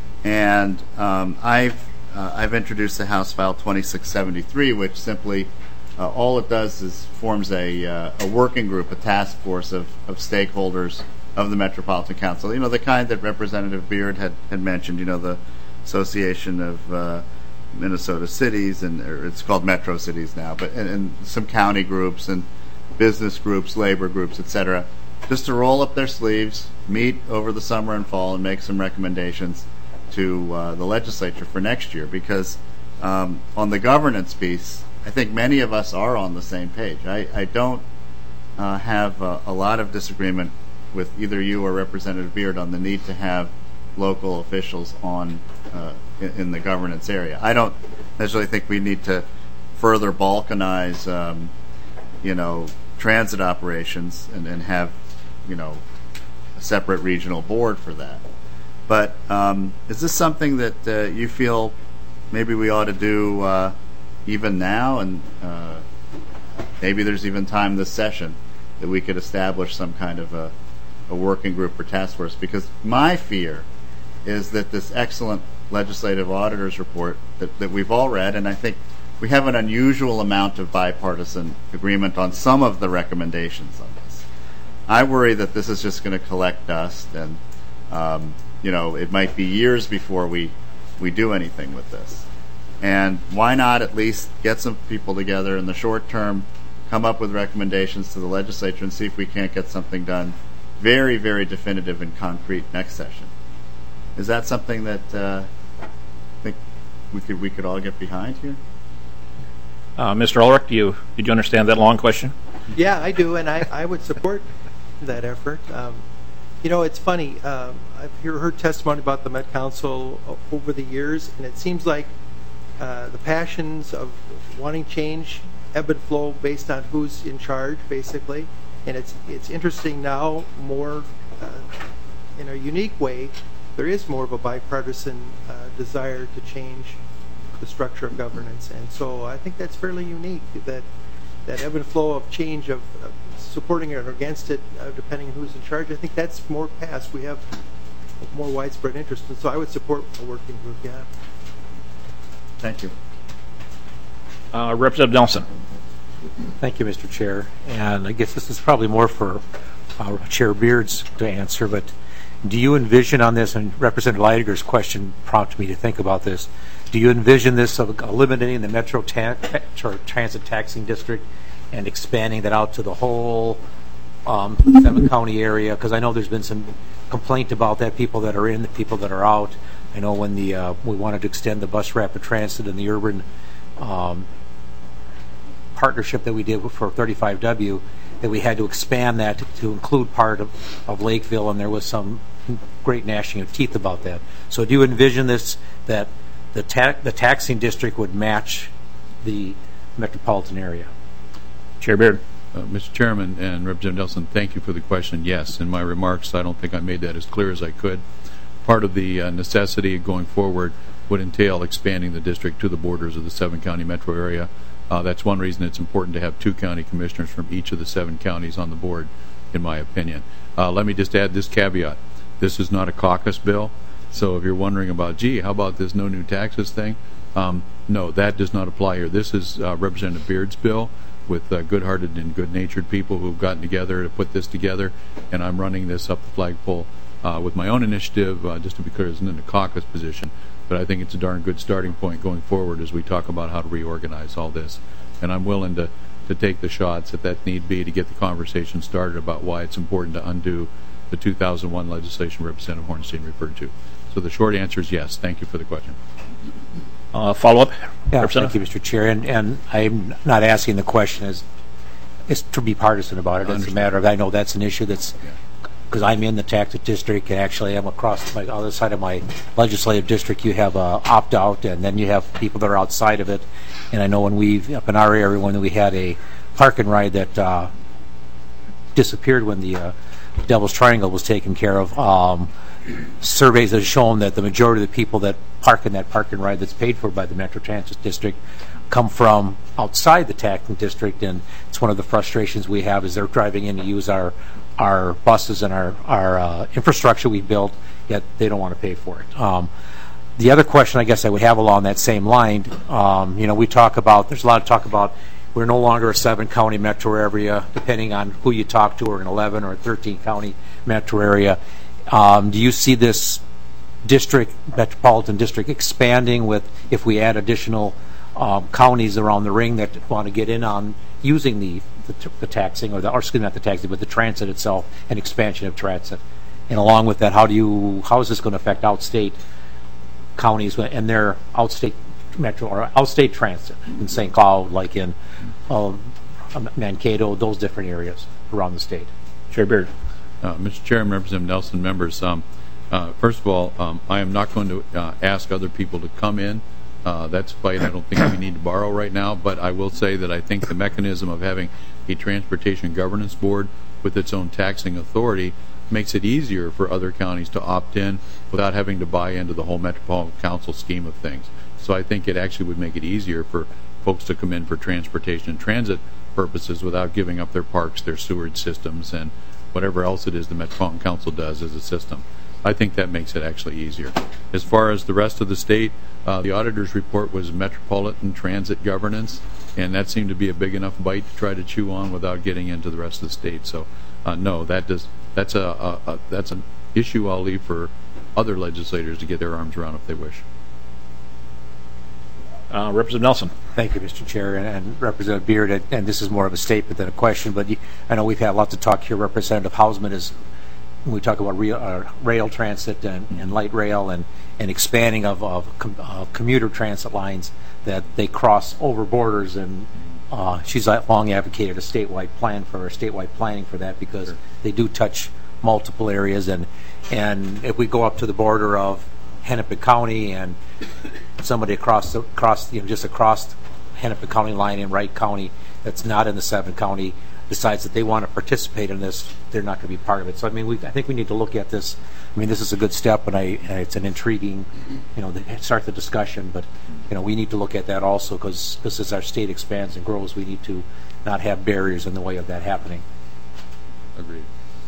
And um, I've uh, I've introduced the House File twenty-six seventy-three, which simply uh, all it does is forms a uh, a working group, a task force of, of stakeholders of the Metropolitan Council. You know, the kind that Representative Beard had, had mentioned. You know, the Association of uh, Minnesota Cities, and or it's called Metro Cities now, but and, and some county groups and business groups, labor groups, et cetera, just to roll up their sleeves, meet over the summer and fall, and make some recommendations to uh, the legislature for next year. Because um, on the governance piece, I think many of us are on the same page. I, I don't uh, have a, a lot of disagreement with either you or Representative Beard on the need to have local officials on uh, in, in the governance area. I don't necessarily think we need to further balkanize, um, you know, transit operations and, and have, you know, a separate regional board for that. But um, is this something that uh, you feel maybe we ought to do uh, even now, and uh, maybe there's even time this session that we could establish some kind of a, a working group or task force? Because my fear is that this excellent legislative auditor's report that, that we've all read, and I think we have an unusual amount of bipartisan agreement on some of the recommendations on this. I worry that this is just going to collect dust, and um, you know, it might be years before we, we do anything with this. And why not at least get some people together in the short term, come up with recommendations to the legislature, and see if we can't get something done very, very definitive and concrete next session. Is that something that uh, I think we could we could all get behind here? Uh, Mister Ulrich, do you did you understand that long question? Yeah, I do, and I, I would support that effort. Um, you know, it's funny. Um, I've hear, heard testimony about the Met Council over the years, and it seems like uh, the passions of wanting change ebb and flow based on who's in charge, basically. And it's it's interesting now, more uh, in a unique way, there is more of a bipartisan uh, desire to change the structure of governance, and so I think that's fairly unique. That that ebb and flow of change, of, of supporting it or against it, uh, depending on who's in charge. I think that's more past. We have more widespread interest, and so I would support a working group. Yeah. Thank you. Uh, Representative Nelson. Thank you, Mister Chair. And I guess this is probably more for uh, Chair Beards to answer, but do you envision on this, and Representative Leidiger's question prompted me to think about this, do you envision this of eliminating the Metro ta ta Transit Taxing District and expanding that out to the whole um, seven county area? Because I know there's been some complaint about that, people that are in, the people that are out. I know when the uh, we wanted to extend the bus rapid transit and the urban um, partnership that we did for thirty-five W, that we had to expand that to, to include part of, of Lakeville, and there was some great gnashing of teeth about that. So do you envision this, that the, ta the taxing district would match the metropolitan area? Chair Beard. Uh, Mister Chairman and Representative Nelson, thank you for the question. Yes, in my remarks, I don't think I made that as clear as I could. Part of the uh, necessity going forward would entail expanding the district to the borders of the seven county metro area. Uh, that's one reason it's important to have two county commissioners from each of the seven counties on the board, in my opinion. Uh, let me just add this caveat. This is not a caucus bill, so if you're wondering about, gee, how about this no new taxes thing? Um, no, that does not apply here. This is uh, Representative Beard's bill with uh, good-hearted and good-natured people who've gotten together to put this together, and I'm running this up the flagpole uh, with my own initiative, uh, just to be clear, it's in a caucus position. But I think it's a darn good starting point going forward as we talk about how to reorganize all this. And I'm willing to, to take the shots if that need be to get the conversation started about why it's important to undo the two thousand one legislation Representative Hornstein referred to. So the short answer is yes. Thank you for the question. Uh, follow-up? Yeah, thank you, Mister Chair. And, and I'm not asking the question as is to be partisan about it. It's a matter of, I know that's an issue that's, because I'm in the tax district, and actually I'm across my other side of my legislative district. You have a opt-out, and then you have people that are outside of it. And I know when we, up in our area, when we had a park and ride that uh, disappeared when the uh, Devil's Triangle was taken care of, um, surveys have shown that the majority of the people that park in that park and ride that's paid for by the Metro Transit District come from outside the taxing district, and it's one of the frustrations we have is they're driving in to use our our buses and our, our uh, infrastructure we built, yet they don't want to pay for it. Um, the other question I guess I would have along that same line, um, you know, we talk about, there's a lot of talk about we're no longer a seven county metro area, depending on who you talk to, or an eleven or a thirteen county metro area. Um, do you see this district, metropolitan district, expanding with, if we add additional um, counties around the ring that want to get in on using the, the, the taxing, or the, or excuse me, not the taxing, but the transit itself, and expansion of transit? And along with that, how do you, how is this going to affect outstate counties and their outstate metro or outstate transit in Saint Cloud, like in um, Mankato, those different areas around the state? Chair Beard. Uh, Mister Chairman, Representative Nelson, members, um, uh, first of all, um, I am not going to uh, ask other people to come in. Uh, that's a fight I don't think we need to borrow right now, but I will say that I think the mechanism of having a Transportation Governance Board with its own taxing authority makes it easier for other counties to opt in without having to buy into the whole Metropolitan Council scheme of things. So I think it actually would make it easier for folks to come in for transportation and transit purposes without giving up their parks, their sewerage systems, and whatever else it is the Metropolitan Council does as a system. I think that makes it actually easier. As far as the rest of the state, uh, the auditor's report was metropolitan transit governance, and that seemed to be a big enough bite to try to chew on without getting into the rest of the state. So, uh, no, that does. That's a, a, a that's an issue I'll leave for other legislators to get their arms around if they wish. Uh, Representative Nelson. Thank you, Mister Chair, and, and Representative Beard. And, and this is more of a statement than a question, but you, I know we've had lots of talk here. Representative Hausman is, when we talk about real, uh, rail transit and, and light rail and, and expanding of, of com, uh, commuter transit lines, that they cross over borders, and uh, she's long advocated a statewide plan for a statewide planning for that, because sure, they do touch multiple areas. And and if we go up to the border of Hennepin County and somebody across the, across you know just across Hennepin County line in Wright County that's not in the seven county decides that they want to participate in this, they're not going to be part of it. So I mean, we, I think we need to look at this. I mean, this is a good step, and I, and it's an intriguing, you know, the, start the discussion. But you know, we need to look at that also, because because as our state expands and grows, we need to not have barriers in the way of that happening. Agreed.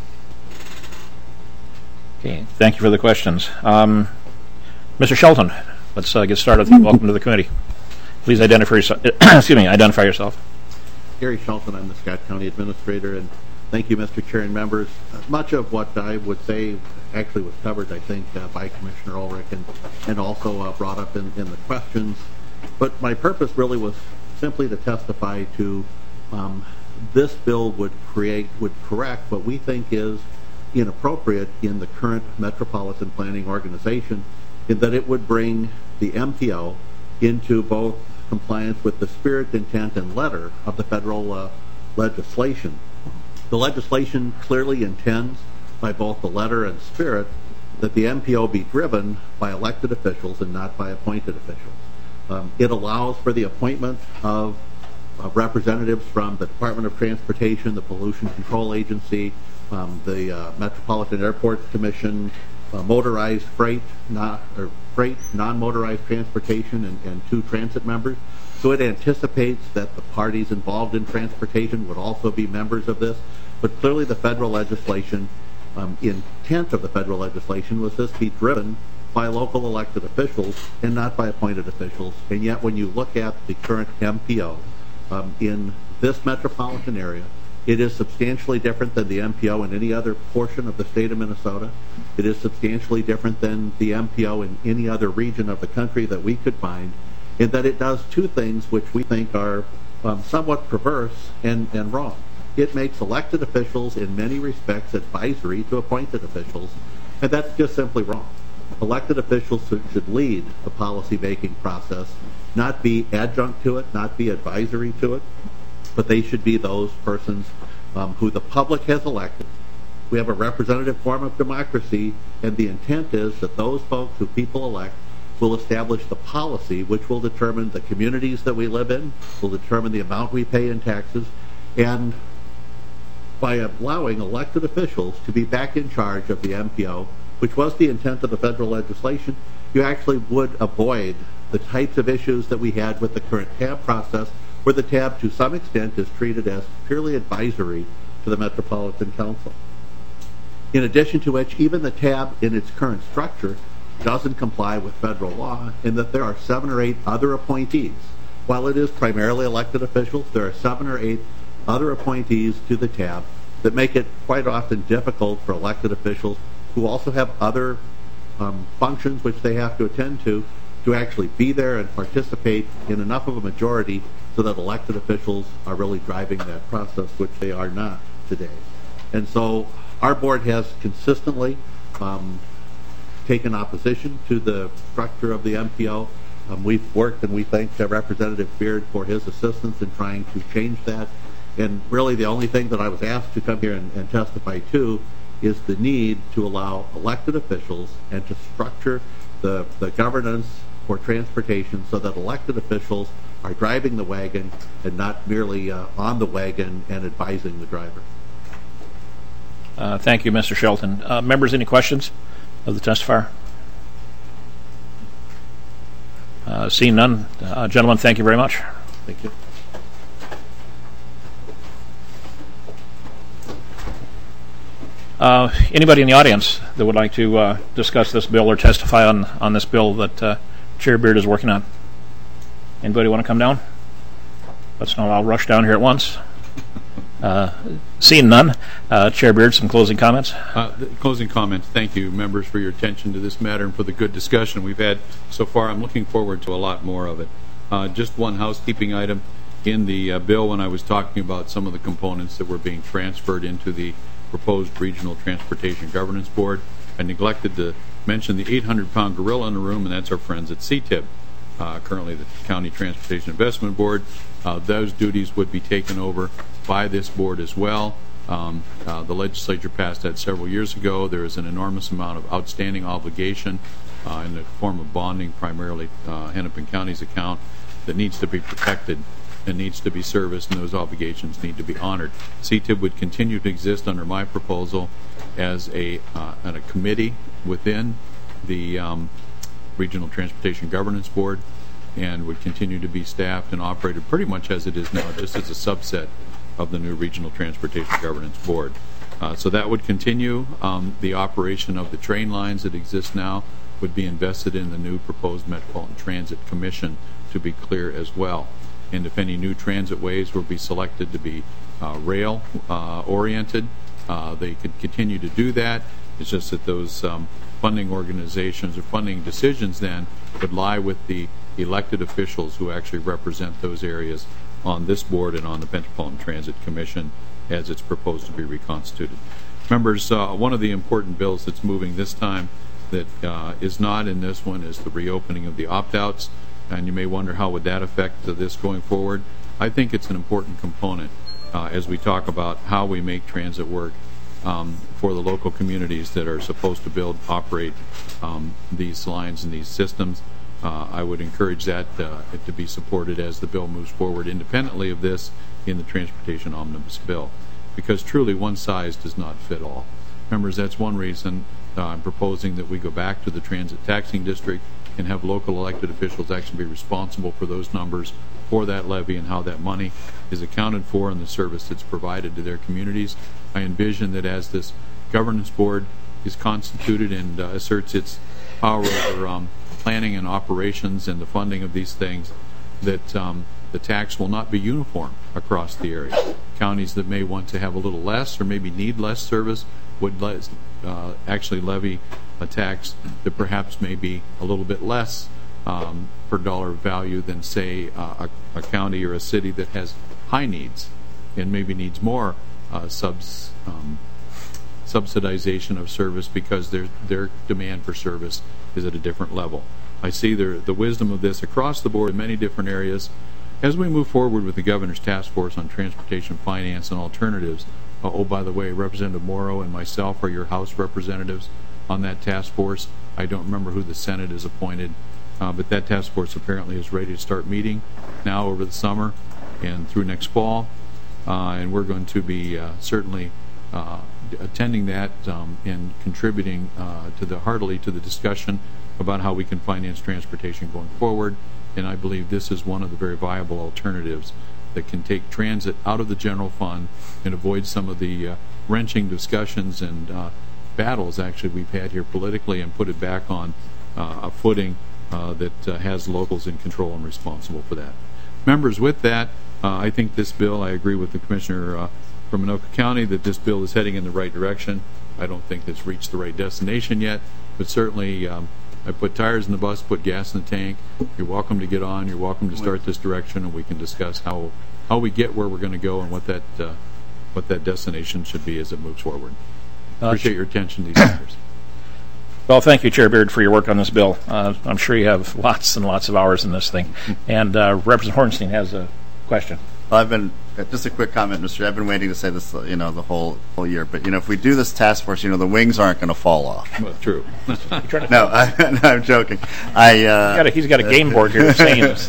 Okay, thank you for the questions. Um, Mister Shelton, let's uh, get started. Welcome to the committee. Please identify yourself. Excuse me, identify yourself. Gary Shelton, I'm the Scott County Administrator, and thank you, Mister Chair and members. Uh, much of what I would say actually was covered, I think, uh, by Commissioner Ulrich, and, and also uh, brought up in, in the questions. But my purpose really was simply to testify to um, this bill would create, would correct what we think is inappropriate in the current metropolitan planning organization, in that it would bring the M P O into both compliance with the spirit, intent, and letter of the federal uh, legislation. The legislation clearly intends, by both the letter and spirit, that the M P O be driven by elected officials and not by appointed officials. Um, it allows for the appointment of, of representatives from the Department of Transportation, the Pollution Control Agency, um, the uh, Metropolitan Airport Commission, uh, motorized freight, not, or freight, non-motorized transportation, and, and two transit members. So it anticipates that the parties involved in transportation would also be members of this. But clearly the federal legislation, um, intent of the federal legislation was this be driven by local elected officials and not by appointed officials. And yet when you look at the current M P O um, in this metropolitan area, it is substantially different than the M P O in any other portion of the state of Minnesota. It is substantially different than the M P O in any other region of the country that we could find, in that it does two things which we think are um, somewhat perverse and, and wrong. It makes elected officials in many respects advisory to appointed officials, and that's just simply wrong. elected officials should, should lead the policy-making process, not be adjunct to it, not be advisory to it, but they should be those persons um, who the public has elected. We have a representative form of democracy, and the intent is that those folks who people elect will establish the policy which will determine the communities that we live in, will determine the amount we pay in taxes, and by allowing elected officials to be back in charge of the M P O, which was the intent of the federal legislation, you actually would avoid the types of issues that we had with the current T A B process, where the T A B to some extent is treated as purely advisory to the Metropolitan Council. In addition to which, even the T A B in its current structure doesn't comply with federal law, in that there are seven or eight other appointees. While it is primarily elected officials, there are seven or eight other appointees to the T A B that make it quite often difficult for elected officials who also have other um, functions which they have to attend to, to actually be there and participate in enough of a majority so that elected officials are really driving that process, which they are not today. And so our board has consistently um, taken opposition to the structure of the M P O. Um, we've worked, and we thank uh, Representative Beard for his assistance in trying to change that. And really the only thing that I was asked to come here and, and testify to is the need to allow elected officials and to structure the, the governance for transportation so that elected officials are driving the wagon and not merely uh, on the wagon and advising the driver. Uh, thank you, Mister Shelton. Uh, members, any questions of the testifier? Uh, seeing none, uh, gentlemen, thank you very much. Thank you. Uh, anybody in the audience that would like to uh, discuss this bill or testify on, on this bill that uh, Chair Beard is working on? Anybody want to come down? Let's not all rush down here at once. Uh, seeing none, uh, Chair Beard, some closing comments? Uh, closing comments. Thank you, members, for your attention to this matter and for the good discussion we've had so far. I'm looking forward to a lot more of it. Uh, just one housekeeping item. In the uh, bill, when I was talking about some of the components that were being transferred into the proposed Regional Transportation Governance Board, I neglected to mention the eight hundred pound gorilla in the room, and that's our friends at C T I B, uh, currently the County Transportation Investment Board. Uh, those duties would be taken over by this board as well. Um, uh, the legislature passed that several years ago. There is an enormous amount of outstanding obligation uh, in the form of bonding, primarily uh, Hennepin County's account, that needs to be protected and needs to be serviced, and those obligations need to be honored. C T I B would continue to exist under my proposal as a, uh, a committee within the um, Regional Transportation Governance Board, and would continue to be staffed and operated pretty much as it is now, just as a subset of the new Regional Transportation Governance Board. Uh, so that would continue. Um, the operation of the train lines that exist now would be invested in the new proposed Metropolitan Transit Commission, to be clear as well. And if any new transit ways will be selected to be uh, rail uh, oriented, uh, they could continue to do that. It's just that those um, funding organizations or funding decisions then would lie with the elected officials who actually represent those areas on this board and on the Metropolitan Transit Commission as it's proposed to be reconstituted. Members, uh, one of the important bills that's moving this time that uh, is not in this one is the reopening of the opt-outs. And you may wonder, how would that affect this going forward? I think it's an important component uh, as we talk about how we make transit work um, for the local communities that are supposed to build, operate um, these lines and these systems. Uh, I would encourage that uh, to be supported as the bill moves forward independently of this in the Transportation Omnibus Bill, because truly one size does not fit all. Members, that's one reason uh, I'm proposing that we go back to the transit taxing district and have local elected officials actually be responsible for those numbers, for that levy, and how that money is accounted for and the service that's provided to their communities. I envision that as this governance board is constituted and uh, asserts its power over um, planning and operations and the funding of these things, that um, the tax will not be uniform across the area. Counties that may want to have a little less or maybe need less service would let, uh, actually levy a tax that perhaps may be a little bit less um, per dollar value than, say, uh, a, a county or a city that has high needs and maybe needs more uh, subs, um, subsidization of service because their their demand for service is at a different level. I see the, the wisdom of this across the board in many different areas. As we move forward with the Governor's Task Force on Transportation Finance and Alternatives, uh, oh, by the way, Representative Morrow and myself are your House representatives on that task force. I don't remember who the Senate is appointed, uh, but that task force apparently is ready to start meeting now over the summer and through next fall, uh, and we're going to be uh, certainly uh, attending that um, and contributing uh, to the heartily to the discussion about how we can finance transportation going forward. And I believe this is one of the very viable alternatives that can take transit out of the general fund and avoid some of the uh, wrenching discussions and uh, battles actually we've had here politically, and put it back on uh, a footing uh, that uh, has locals in control and responsible for that. Members, with that, uh, I think this bill, I agree with the Commissioner uh, from Anoka County that this bill is heading in the right direction. I don't think it's reached the right destination yet, but certainly um, I put tires in the bus, put gas in the tank. You're welcome to get on. You're welcome to start this direction, and we can discuss how how we get where we're going to go and what that uh, what that destination should be as it moves forward. Uh, Appreciate your attention to these matters. Well, thank you, Chair Beard, for your work on this bill. Uh, I'm sure you have lots and lots of hours in this thing. And uh, Representative Hornstein has a question. Well, I've been uh, just a quick comment, Mister I've been waiting to say this, you know, the whole whole year. But you know, if we do this task force, you know, the wings aren't going to fall off. Well, true. no, I, no, I'm joking. I uh, he's, got a, he's got a game board here saying this.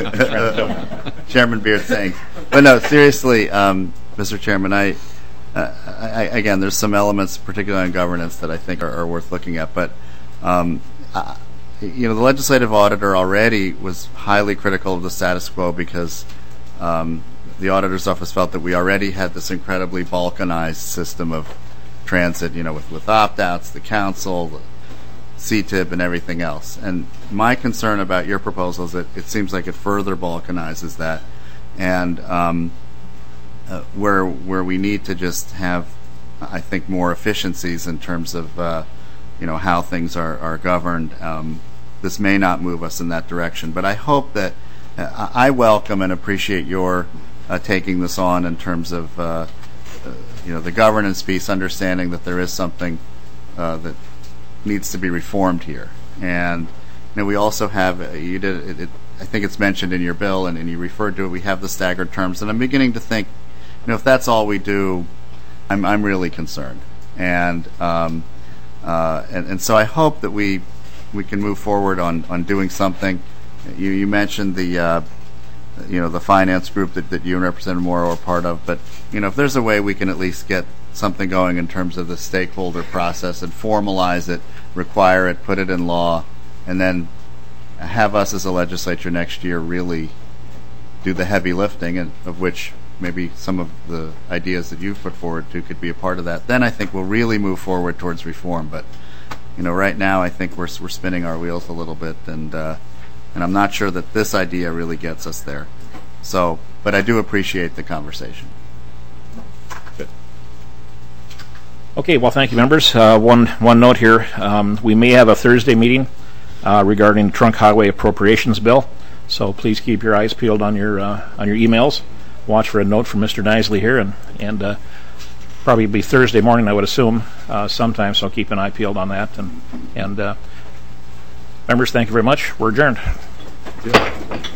Chairman Beard saying, but no, seriously, um, Mister Chairman, I, uh, I, again, there's some elements, particularly on governance, that I think are, are worth looking at. But um, uh, you know, the legislative auditor already was highly critical of the status quo because. Um, The auditor's office felt that we already had this incredibly balkanized system of transit, you know, with, with opt-outs, the council, the C T I B, and everything else. And my concern about your proposal is that it seems like it further balkanizes that, and um, uh, where where we need to just have, I think, more efficiencies in terms of, uh, you know, how things are, are governed. Um, this may not move us in that direction, but I hope that uh, I welcome and appreciate your Uh, taking this on in terms of uh, uh, you know, the governance piece, understanding that there is something uh, that needs to be reformed here. And you know, we also have uh, you did it, it, I think it's mentioned in your bill, and, and you referred to it. We have the staggered terms, and I'm beginning to think, you know, if that's all we do, I'm I'm really concerned. And um, uh, and, and so I hope that we we can move forward on on doing something. You you mentioned the. Uh, you know, the finance group that, that you and Representative Morrow are part of, but, you know, if there's a way we can at least get something going in terms of the stakeholder process and formalize it, require it, put it in law, and then have us as a legislature next year really do the heavy lifting, and of which maybe some of the ideas that you've put forward to could be a part of that, then I think we'll really move forward towards reform. But, you know, right now I think we're, we're spinning our wheels a little bit, and, uh, And I'm not sure that this idea really gets us there. So, but I do appreciate the conversation. Good. Okay, well, thank you, members. Uh, one one note here: um, we may have a Thursday meeting uh, regarding the Trunk Highway Appropriations Bill. So please keep your eyes peeled on your uh, on your emails. Watch for a note from Mister Nisley here, and and uh, probably be Thursday morning, I would assume, uh, sometime. So keep an eye peeled on that, and and. Uh, Members, thank you very much. We're adjourned. Good.